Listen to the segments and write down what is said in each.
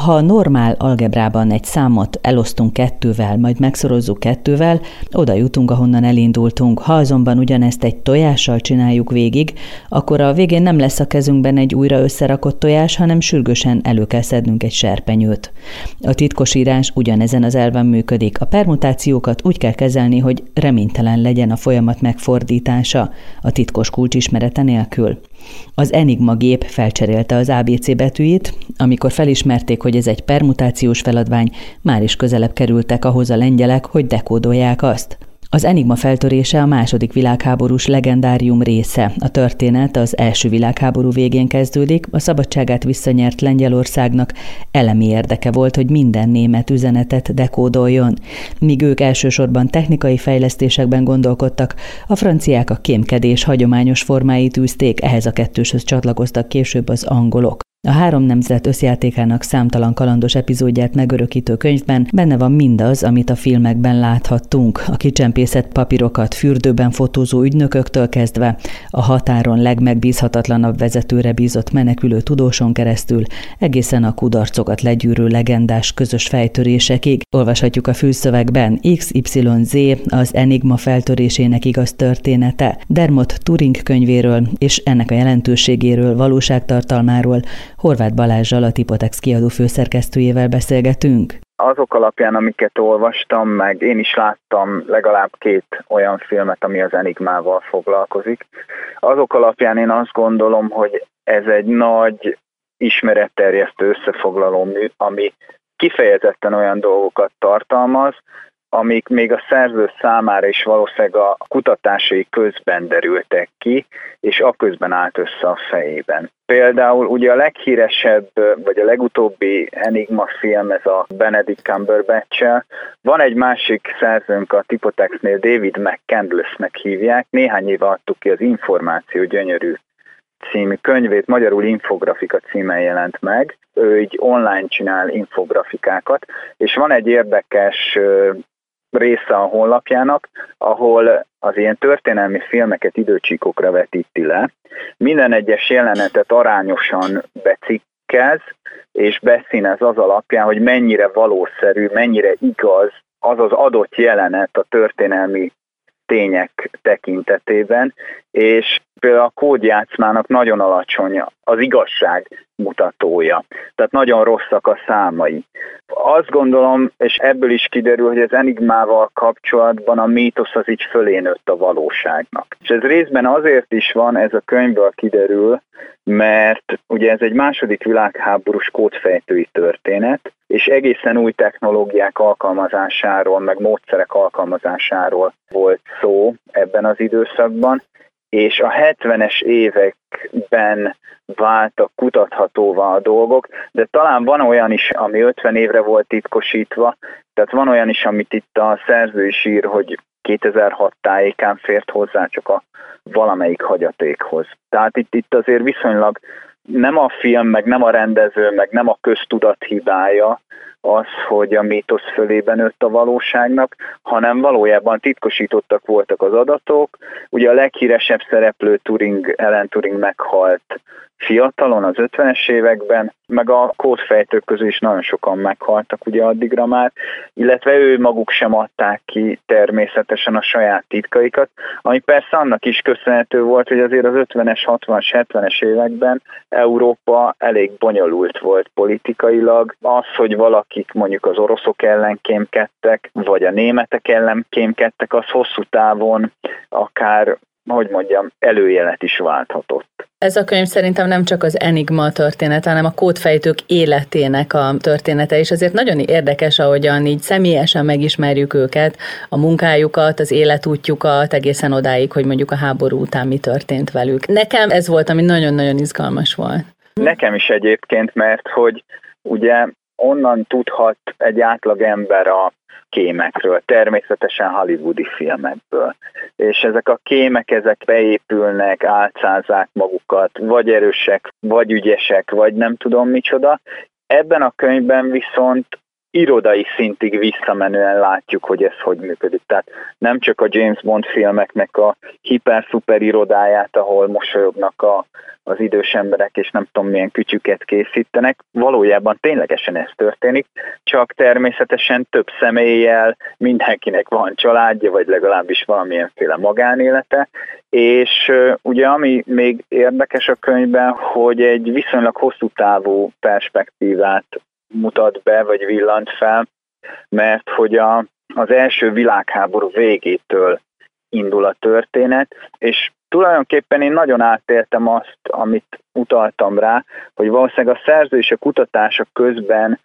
Ha normál algebrában egy számot elosztunk 2-vel, majd megszorozzuk 2-vel, oda jutunk, ahonnan elindultunk. Ha azonban ugyanezt egy tojással csináljuk végig, akkor a végén nem lesz a kezünkben egy újra összerakott tojás, hanem sürgősen elő kell szednünk egy serpenyőt. A titkosírás ugyanezen az elven működik. A permutációkat úgy kell kezelni, hogy reménytelen legyen a folyamat megfordítása a titkos kulcsismerete nélkül. Az Enigma gép felcserélte az ABC betűit, amikor felismerték, hogy ez egy permutációs feladvány, már is közelebb kerültek ahhoz a lengyelek, hogy dekódolják azt. Az Enigma feltörése a II. Világháborús legendárium része. A történet az első világháború végén kezdődik, a szabadságát visszanyert Lengyelországnak elemi érdeke volt, hogy minden német üzenetet dekódoljon. Míg ők elsősorban technikai fejlesztésekben gondolkodtak, a franciák a kémkedés hagyományos formáit űzték, ehhez a kettőshöz csatlakoztak később az angolok. A 3 nemzet összjátékának számtalan kalandos epizódját megörökítő könyvben benne van mindaz, amit a filmekben láthattunk, a kicsempészett papírokat fürdőben fotózó ügynököktől kezdve, a határon legmegbízhatatlanabb vezetőre bízott menekülő tudóson keresztül, egészen a kudarcokat legyűrő legendás közös fejtörésekig. Olvashatjuk a fülszövegben XYZ, az Enigma feltörésének igaz története, Dermot Turing könyvéről és ennek a jelentőségéről, valóságtartalmáról Horváth Balázssal, a Tipotex kiadó főszerkesztőjével beszélgetünk. Azok alapján, amiket olvastam, meg én is láttam legalább 2 olyan filmet, ami az Enigmával foglalkozik. Azok alapján én azt gondolom, hogy ez egy nagy ismeretterjesztő összefoglaló mű, ami kifejezetten olyan dolgokat tartalmaz, amik még a szerző számára is valószínűleg a kutatásai közben derültek ki, és aközben állt össze a fejében. Például ugye a leghíresebb, vagy a legutóbbi Enigma film, ez a Benedict Cumberbatch-el. Van egy másik szerzőnk a Tipotexnél, David McCandlessnek hívják, néhány éve adtuk ki az Információ gyönyörű című könyvét, magyarul Infografika címen jelent meg. Ő így online csinál infografikákat, és van egy érdekes része a honlapjának, ahol az ilyen történelmi filmeket időcsíkokra vetíti le. Minden egyes jelenetet arányosan becikkez, és beszínez az alapján, hogy mennyire valószerű, mennyire igaz az az adott jelenet a történelmi tények tekintetében, és például a kódjátszmának nagyon alacsony az igazság mutatója, tehát nagyon rosszak a számai. Azt gondolom, és ebből is kiderül, hogy az Enigmával kapcsolatban a mítosz az így fölé nőtt a valóságnak. És ez részben azért is van, ez a könyvből kiderül, mert ugye ez egy II. Világháborús kódfejtői történet, és egészen új technológiák alkalmazásáról, meg módszerek alkalmazásáról volt szó ebben az időszakban, és a 70-es években váltak kutathatóvá a dolgok, de talán van olyan is, ami 50 évre volt titkosítva, tehát van olyan is, amit itt a szerző is ír, hogy 2006 tájékán fért hozzá csak a valamelyik hagyatékhoz. Tehát itt azért viszonylag nem a film, meg nem a rendező, meg nem a köztudat hibája az, hogy a mítosz fölében nőtt a valóságnak, hanem valójában titkosítottak voltak az adatok. Ugye a leghíresebb szereplő Alan Turing meghalt fiatalon, az 50-es években, meg a kódfejtők közül is nagyon sokan meghaltak ugye addigra már, illetve ő maguk sem adták ki természetesen a saját titkaikat, ami persze annak is köszönhető volt, hogy azért az 50-es, 60-as, 70-es években Európa elég bonyolult volt politikailag. Az, hogy valakik mondjuk az oroszok ellen kémkedtek, vagy a németek ellen kémkedtek, az hosszú távon akár, előjelet is válthatott. Ez a könyv szerintem nem csak az Enigma története, hanem a kódfejtők életének a története, és azért nagyon érdekes, ahogyan így személyesen megismerjük őket, a munkájukat, az életútjukat, egészen odáig, hogy mondjuk a háború után mi történt velük. Nekem ez volt, ami nagyon-nagyon izgalmas volt. Nekem is egyébként, mert hogy ugye onnan tudhat egy átlag ember a kémekről, természetesen hollywoodi filmekből. És ezek a kémek, ezek beépülnek, álcázzák magukat, vagy erősek, vagy ügyesek, vagy nem tudom micsoda. Ebben a könyvben viszont irodai szintig visszamenően látjuk, hogy ez hogy működik. Tehát nem csak a James Bond filmeknek a hiper-szuper irodáját, ahol mosolyognak az idős emberek, és nem tudom milyen kütyüket készítenek. Valójában ténylegesen ez történik, csak természetesen több személlyel, mindenkinek van családja, vagy legalábbis valamilyenféle magánélete, és ugye ami még érdekes a könyvben, hogy egy viszonylag hosszú távú perspektívát mutat be, vagy villant fel, mert hogy az első világháború végétől indul a történet, és tulajdonképpen én nagyon átéltem azt, amit utaltam rá, hogy valószínűleg a szerző és a kutatások közben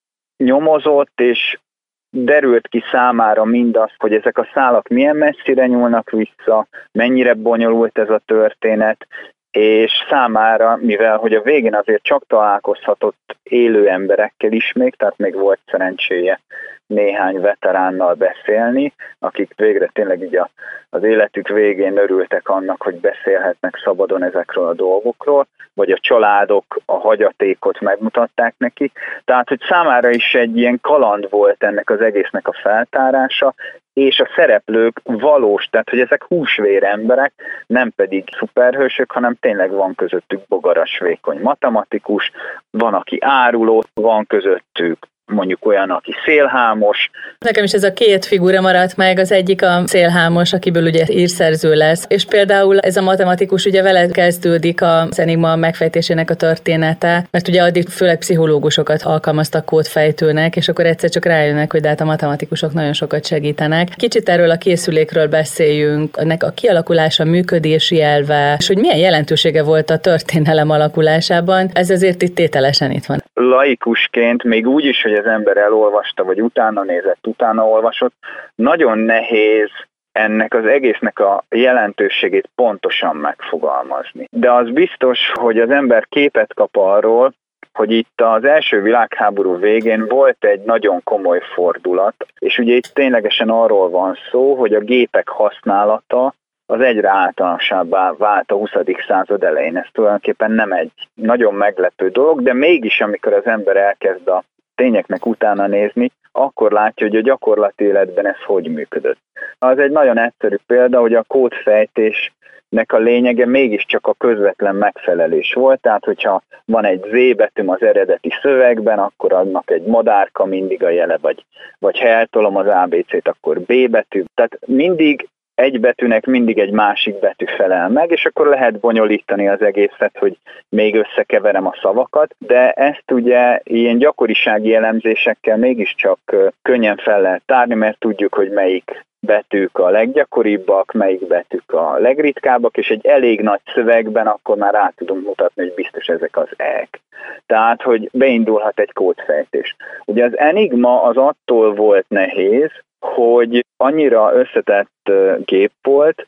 nyomozott, és derült ki számára mindaz, hogy ezek a szálak milyen messzire nyúlnak vissza, mennyire bonyolult ez a történet, és számára, mivel hogy a végén azért csak találkozhatott élő emberekkel is még, tehát még volt szerencséje néhány veteránnal beszélni, akik végre tényleg így az életük végén örültek annak, hogy beszélhetnek szabadon ezekről a dolgokról, vagy a családok a hagyatékot megmutatták neki. Tehát, hogy számára is egy ilyen kaland volt ennek az egésznek a feltárása, és a szereplők valós, tehát hogy ezek húsvér emberek, nem pedig szuperhősök, hanem tényleg van közöttük bogaras, vékony matematikus, van, aki áruló, van közöttük mondjuk olyan, aki szélhámos. Nekem is ez a két figura maradt meg, az egyik a szélhámos, akiből ugye írszerző lesz, és például ez a matematikus, ugye vele kezdődik az enigma megfejtésének a története, mert ugye addig főleg pszichológusokat alkalmaztak kódfejtőnek, és akkor egyszer csak rájönnek, hogy de hát a matematikusok nagyon sokat segítenek. Kicsit erről a készülékről beszéljünk, ennek a kialakulása, működési elve, és hogy milyen jelentősége volt a történelem alakulásában, ez azért itt tételesen itt van. Laikusként, még úgy is, hogy az ember elolvasta, vagy utána nézett, utána olvasott, nagyon nehéz ennek az egésznek a jelentőségét pontosan megfogalmazni. De az biztos, hogy az ember képet kap arról, hogy itt az első világháború végén volt egy nagyon komoly fordulat, és ugye itt ténylegesen arról van szó, hogy a gépek használata az egyre általánosabbá vált a 20. század elején. Ez tulajdonképpen nem egy nagyon meglepő dolog, de mégis, amikor az ember elkezd a tényeknek utána nézni, akkor látja, hogy a gyakorlati életben ez hogy működött. Az egy nagyon egyszerű példa, hogy a kódfejtésnek a lényege mégiscsak a közvetlen megfelelés volt, tehát hogyha van egy Z betűm az eredeti szövegben, akkor annak egy madárka mindig a jele, vagy ha eltolom az ABC-t, akkor B betű. Tehát mindig egy betűnek mindig egy másik betű felel meg, és akkor lehet bonyolítani az egészet, hogy még összekeverem a szavakat, de ezt ugye ilyen gyakorisági elemzésekkel mégiscsak könnyen fel lehet tárni, mert tudjuk, hogy melyik betűk a leggyakoribbak, melyik betűk a legritkábbak, és egy elég nagy szövegben akkor már rá tudunk mutatni, hogy biztos ezek az E-k. Tehát, hogy beindulhat egy kódfejtés. Ugye az enigma az attól volt nehéz, hogy annyira összetett gép volt,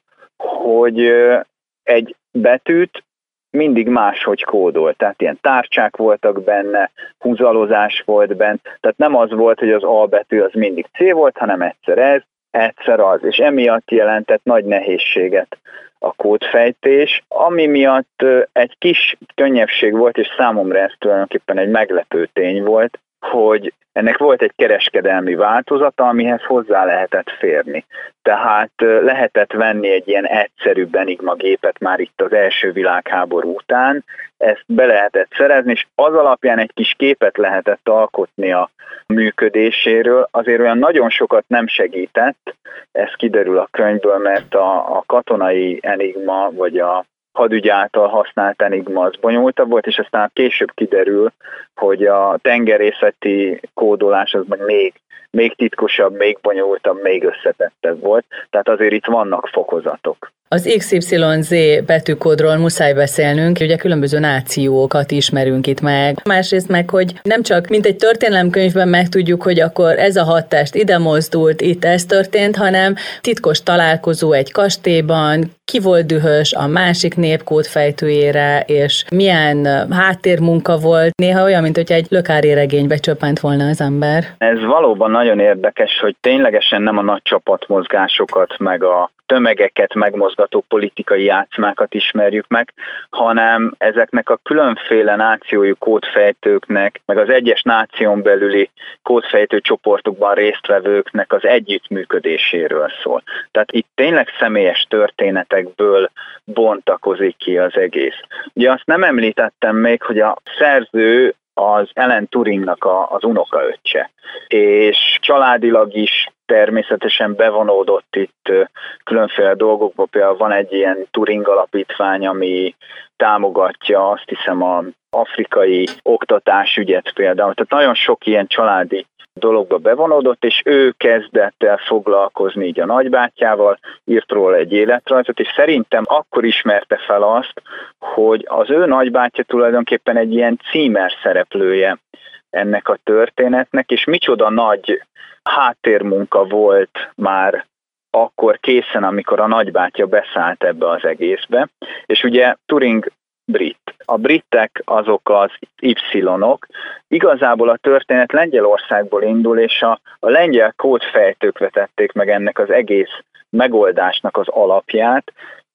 hogy egy betűt mindig máshogy kódolt. Tehát ilyen tárcsák voltak benne, húzalozás volt benne, tehát nem az volt, hogy az A betű az mindig C volt, hanem egyszer ez, egyszer az, és emiatt jelentett nagy nehézséget a kódfejtés, ami miatt egy kis könnyebbség volt, és számomra ez tulajdonképpen egy meglepő tény volt, hogy ennek volt egy kereskedelmi változata, amihez hozzá lehetett férni. Tehát lehetett venni egy ilyen egyszerűbb enigma gépet már itt az első világháború után, ezt be lehetett szerezni, és az alapján egy kis képet lehetett alkotni a működéséről. Azért olyan nagyon sokat nem segített, ez kiderül a könyvből, mert a katonai enigma, vagy a hadügy által használt enigma az bonyolultabb volt, és aztán később kiderül, hogy a tengerészeti kódolás az meg még titkosabb, még bonyolultabb, még összetettebb volt. Tehát azért itt vannak fokozatok. Az XYZ betűkódról muszáj beszélnünk, ugye különböző nációkat ismerünk itt meg. Másrészt meg, hogy nem csak mint egy történelemkönyvben megtudjuk, hogy akkor ez a hadtest ide mozdult, itt ez történt, hanem titkos találkozó egy kastélyban, ki volt dühös a másik nép kódfejtőjére, és milyen háttérmunka volt. Néha olyan, mint hogy egy lökári regénybe csöppent volna az ember. Ez valóban nagyon érdekes, hogy ténylegesen nem a nagy csapatmozgásokat, meg a tömegeket megmozgató politikai játszmákat ismerjük meg, hanem ezeknek a különféle nációjú kódfejtőknek, meg az egyes náción belüli kódfejtő csoportokban résztvevőknek az együttműködéséről szól. Tehát itt tényleg személyes történetekből bontakozik ki az egész. Ugye azt nem említettem még, hogy a szerző az Alan Turingnak az unokaöccse, és családilag is természetesen bevonódott itt különféle dolgokba, például van egy ilyen Turing alapítvány, ami támogatja, azt hiszem, az afrikai oktatásügyet például. Tehát nagyon sok ilyen családi dologba bevonódott, és ő kezdett el foglalkozni így a nagybátyjával, írt róla egy életrajzot, és szerintem akkor ismerte fel azt, hogy az ő nagybátyja tulajdonképpen egy ilyen címer szereplője ennek a történetnek, és micsoda nagy háttérmunka volt már akkor készen, amikor a nagybátyja beszállt ebbe az egészbe. És ugye Turing brit. A britek azok az Y-ok. Igazából a történet Lengyelországból indul, és a lengyel kódfejtők vetették meg ennek az egész megoldásnak az alapját,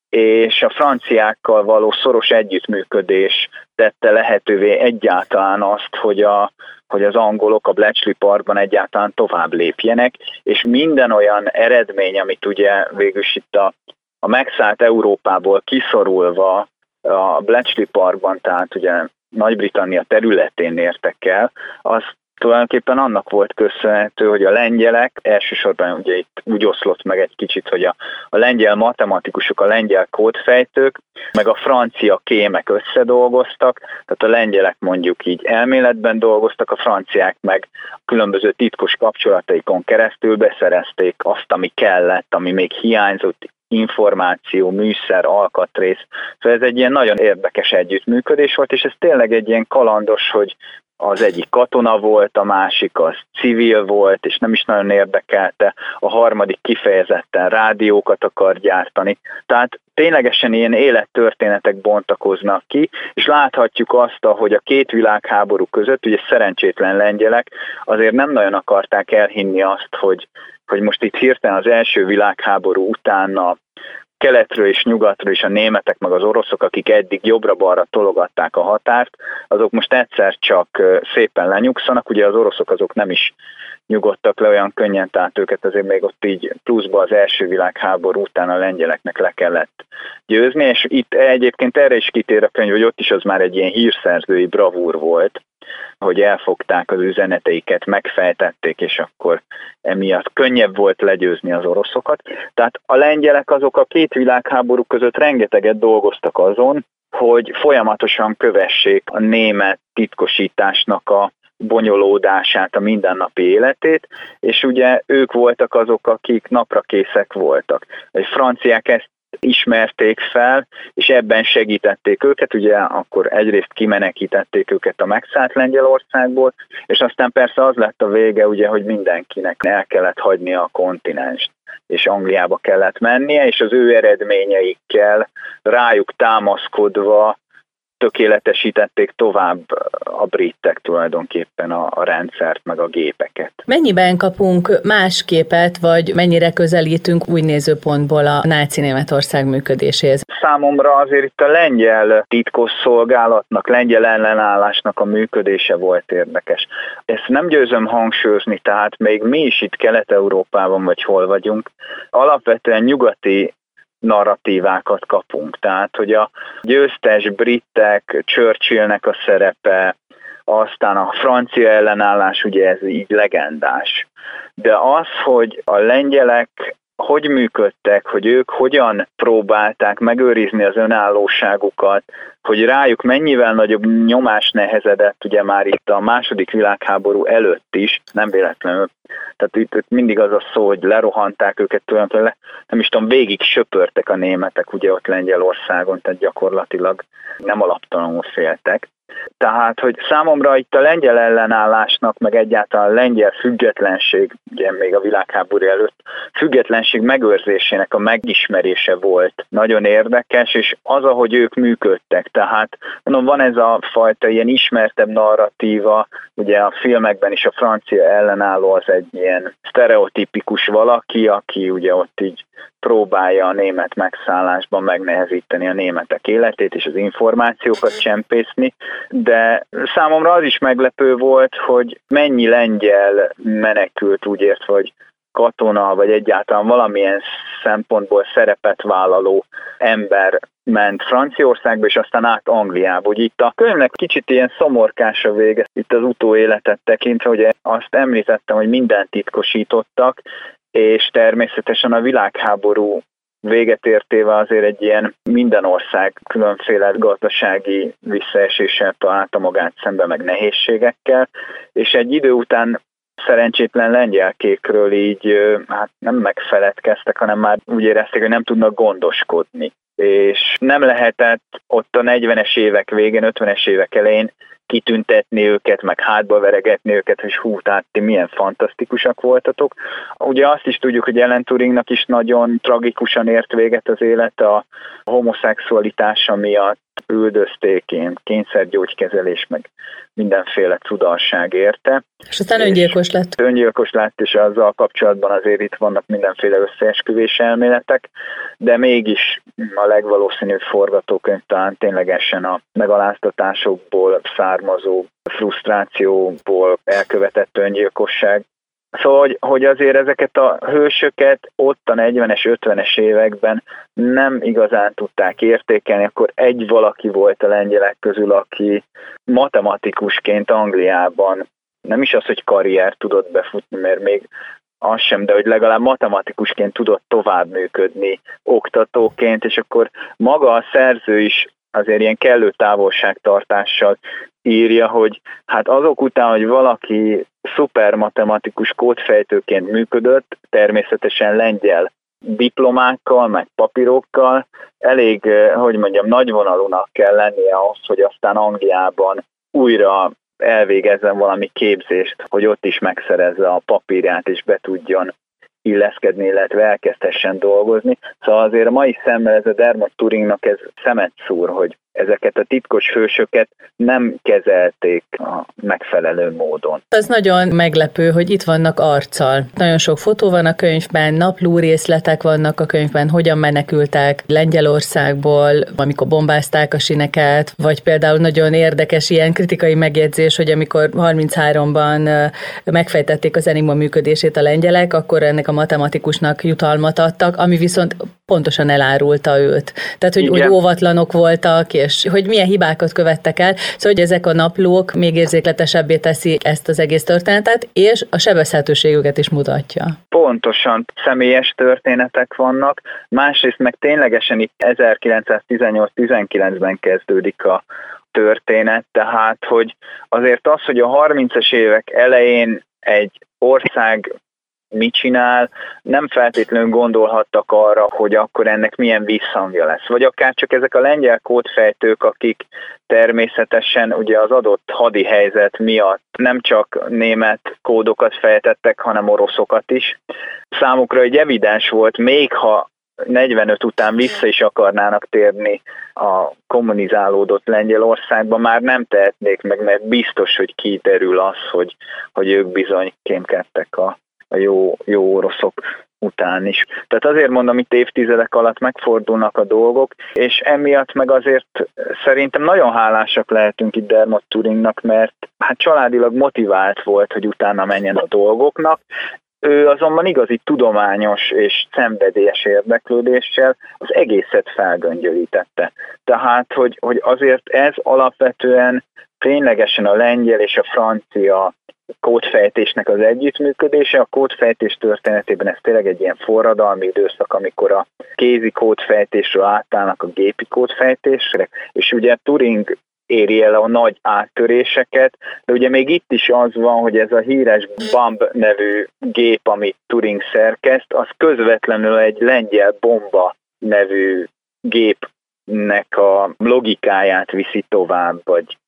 és a franciákkal való szoros együttműködés tette lehetővé egyáltalán azt, hogy az angolok a Bletchley Parkban egyáltalán tovább lépjenek, és minden olyan eredmény, amit ugye végülis itt a megszállt Európából kiszorulva a Bletchley Parkban, tehát ugye Nagy-Britannia területén értek el, az tulajdonképpen annak volt köszönhető, hogy a lengyelek, elsősorban ugye itt úgy oszlott meg egy kicsit, hogy a lengyel matematikusok, a lengyel kódfejtők, meg a francia kémek összedolgoztak, tehát a lengyelek mondjuk így elméletben dolgoztak, a franciák meg különböző titkos kapcsolataikon keresztül beszerezték azt, ami kellett, ami még hiányzott, információ, műszer, alkatrész. Szóval ez egy ilyen nagyon érdekes együttműködés volt, és ez tényleg egy ilyen kalandos, hogy az egyik katona volt, a másik az civil volt, és nem is nagyon érdekelte, a harmadik kifejezetten rádiókat akar gyártani. Tehát ténylegesen ilyen élettörténetek bontakoznak ki, és láthatjuk azt, hogy a két világháború között, ugye szerencsétlen lengyelek azért nem nagyon akarták elhinni azt, hogy most itt hirtelen az első világháború után a keletről és nyugatról is a németek meg az oroszok, akik eddig jobbra-balra tologatták a határt, azok most egyszer csak szépen lenyugszanak, ugye az oroszok azok nem is nyugodtak le olyan könnyen, tehát őket azért még ott így pluszba az első világháború után a lengyeleknek le kellett győzni, és itt egyébként erre is kitér a könyv, hogy ott is az már egy ilyen hírszerzői bravúr volt, hogy elfogták az üzeneteiket, megfejtették, és akkor emiatt könnyebb volt legyőzni az oroszokat. Tehát a lengyelek azok a két világháború között rengeteget dolgoztak azon, hogy folyamatosan kövessék a német titkosításnak a bonyolódását, a mindennapi életét, és ugye ők voltak azok, akik naprakészek voltak. A franciák ezt ismerték fel, és ebben segítették őket, ugye akkor egyrészt kimenekítették őket a megszállt Lengyelországból, és aztán persze az lett a vége, ugye, hogy mindenkinek el kellett hagynia a kontinenst, és Angliába kellett mennie, és az ő eredményeikkel rájuk támaszkodva tökéletesítették tovább a britek tulajdonképpen a rendszert, meg a gépeket. Mennyiben kapunk más képet, vagy mennyire közelítünk új nézőpontból a náci Németország működéséhez? Számomra azért itt a lengyel titkosszolgálatnak, lengyel ellenállásnak a működése volt érdekes. Ezt nem győzöm hangsúlyozni, tehát még mi is itt Kelet-Európában, vagy hol vagyunk, alapvetően nyugati narratívákat kapunk. Tehát, hogy a győztes britek, Churchillnek a szerepe, aztán a francia ellenállás, ugye ez így legendás. De az, hogy a lengyelek hogy működtek, hogy ők hogyan próbálták megőrizni az önállóságukat, hogy rájuk mennyivel nagyobb nyomás nehezedett, ugye már itt a második világháború előtt is, nem véletlenül. Tehát itt mindig az a szó, hogy lerohanták őket tulajdonképpen, nem is tudom, végig söpörtek a németek ugye ott Lengyelországon, tehát gyakorlatilag nem alaptalanul féltek. Tehát, hogy számomra itt a lengyel ellenállásnak, meg egyáltalán a lengyel függetlenség, ugye még a világháború előtt, függetlenség megőrzésének a megismerése volt nagyon érdekes, és az, ahogy ők működtek. Tehát mondom, van ez a fajta ilyen ismertebb narratíva, ugye a filmekben is a francia ellenálló az egy ilyen sztereotipikus valaki, aki ugye ott így próbálja a német megszállásban megnehezíteni a németek életét és az információkat csempészni, de számomra az is meglepő volt, hogy mennyi lengyel menekült, úgy értve, hogy katona, vagy egyáltalán valamilyen szempontból szerepet vállaló ember ment Franciaországba, és aztán át Angliába. Ugye itt a könyvnek kicsit ilyen szomorkás a vége, itt az utóéletet tekintve, hogy azt említettem, hogy mindent titkosítottak, és természetesen a világháború véget értével azért egy ilyen minden ország különféle gazdasági visszaeséssel találta magát szembe, meg nehézségekkel, és egy idő után szerencsétlen lengyelkékről így hát nem megfeledkeztek, hanem már úgy érezték, hogy nem tudnak gondoskodni. És nem lehetett ott a 40-es évek végén, 50-es évek elején kitüntetni őket, meg hátba veregetni őket, hogy hú, tehát ti milyen fantasztikusak voltatok. Ugye azt is tudjuk, hogy Alan Turingnak is nagyon tragikusan ért véget az élet a homoszexualitása miatt, üldözték, én kényszergyógykezelés, meg mindenféle cudalság érte. És aztán öngyilkos lett. Öngyilkos lett, és azzal kapcsolatban azért itt vannak mindenféle összeesküvés elméletek, de mégis a legvalószínűbb forgatókönyv talán ténylegesen a megaláztatásokból származó frusztrációból elkövetett öngyilkosság. Szóval, hogy azért ezeket a hősöket ott a 40-es, 50-es években nem igazán tudták értékelni, akkor egy valaki volt a lengyelek közül, aki matematikusként Angliában nem is az, hogy karriert tudott befutni, mert még az sem, de hogy legalább matematikusként tudott tovább működni oktatóként, és akkor maga a szerző is azért ilyen kellő távolságtartással írja, hogy hát azok után, hogy valaki szuper matematikus kódfejtőként működött, természetesen lengyel diplomákkal, meg papírokkal, elég, hogy mondjam, nagyvonalúnak kell lennie ahhoz, hogy aztán Angliában újra elvégezzen valami képzést, hogy ott is megszerezze a papírját, és be tudjon illeszkedni, illetve elkezdhessen dolgozni. Szóval azért a mai szemmel ez a Dermot Turingnak ez szemet szúr, hogy ezeket a titkos hősöket nem kezelték a megfelelő módon. Az nagyon meglepő, hogy itt vannak arccal. Nagyon sok fotó van a könyvben, napló részletek vannak a könyvben, hogyan menekültek Lengyelországból, amikor bombázták a sineket, vagy például nagyon érdekes ilyen kritikai megjegyzés, hogy amikor 33-ban megfejtették az Enigma működését a lengyelek, akkor ennek a matematikusnak jutalmat adtak, ami viszont pontosan elárulta őt. Tehát, hogy óvatlanok voltak, és hogy milyen hibákat követtek el. Szóval, hogy ezek a naplók még érzékletesebbé teszik ezt az egész történetet, és a sebezhetőségüket is mutatja. Pontosan személyes történetek vannak, másrészt meg ténylegesen itt 1918-19-ben kezdődik a történet, tehát, hogy azért az, hogy a 30-as évek elején egy ország mit csinál, nem feltétlenül gondolhattak arra, hogy akkor ennek milyen visszhangja lesz. Vagy akár csak ezek a lengyel kódfejtők, akik természetesen ugye az adott hadi helyzet miatt nem csak német kódokat fejtettek, hanem oroszokat is. Számukra egy evidens volt, még ha 45 után vissza is akarnának térni a kommunizálódott Lengyelországba, már nem tehetnék meg, mert biztos, hogy kiderül az, hogy ők bizony kémkedtek a jó oroszok után is. Tehát azért mondom, itt évtizedek alatt megfordulnak a dolgok, és emiatt meg azért szerintem nagyon hálásak lehetünk itt Dermot Turingnak, mert hát családilag motivált volt, hogy utána menjen a dolgoknak. Ő azonban igazi tudományos és szenvedélyes érdeklődéssel az egészet felgöngyölítette. Tehát, hogy azért ez alapvetően ténylegesen a lengyel és a francia kódfejtésnek az együttműködése. A kódfejtés történetében ez tényleg egy ilyen forradalmi időszak, amikor a kézi kódfejtésről átállnak a gépi kódfejtésre, és ugye Turing éri el a nagy áttöréseket, de ugye még itt is az van, hogy ez a híres BAMB nevű gép, amit Turing szerkeszt, az közvetlenül egy lengyel bomba nevű gépnek a logikáját viszi tovább, vagy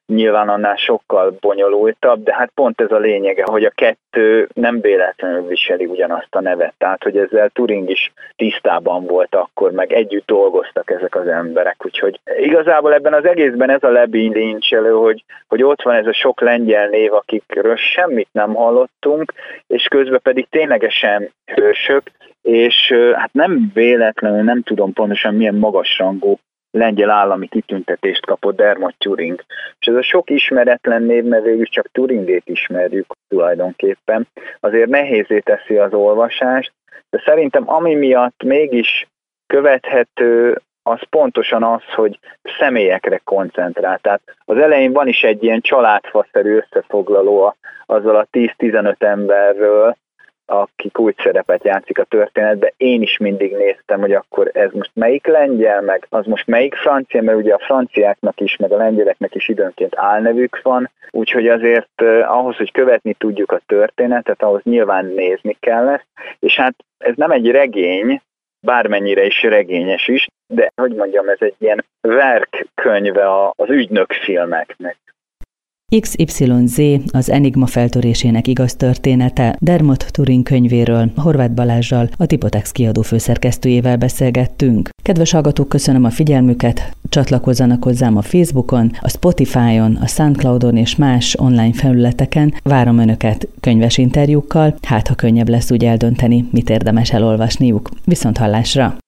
nyilván annál sokkal bonyolultabb, de hát pont ez a lényege, hogy a kettő nem véletlenül viseli ugyanazt a nevet, tehát hogy ezzel Turing is tisztában volt akkor, meg együtt dolgoztak ezek az emberek, úgyhogy igazából ebben az egészben ez a lebilincselő, hogy ott van ez a sok lengyel név, akikről semmit nem hallottunk, és közben pedig ténylegesen hősök, és hát nem véletlenül, nem tudom pontosan milyen magasrangú lengyel állami kitüntetést kapott Dermot Turing. És ez a sok ismeretlen név, mert végül csak Turingét ismerjük tulajdonképpen, azért nehézé teszi az olvasást, de szerintem ami miatt mégis követhető, az pontosan az, hogy személyekre koncentrál. Tehát az elején van is egy ilyen családfaszerű összefoglaló azzal a 10-15 emberről, akik úgy szerepet játszik a történetben. Én is mindig néztem, hogy akkor ez most melyik lengyel, meg az most melyik francia, mert ugye a franciáknak is, meg a lengyeleknek is időnként álnevük van, úgyhogy azért ahhoz, hogy követni tudjuk a történetet, ahhoz nyilván nézni kell ezt, és hát ez nem egy regény, bármennyire is regényes is, de hogy mondjam, ez egy ilyen verkkönyve az ügynök filmeknek. XYZ az Enigma feltörésének igaz története Dermot Turing könyvéről Horváth Balázssal, a Tipotex kiadó főszerkesztőjével beszélgettünk. Kedves hallgatók, köszönöm a figyelmüket, csatlakozzanak hozzám a Facebookon, a Spotify-on, a Soundcloudon és más online felületeken. Várom Önöket könyves interjúkkal, hát ha könnyebb lesz úgy eldönteni, mit érdemes elolvasniuk. Viszonthallásra!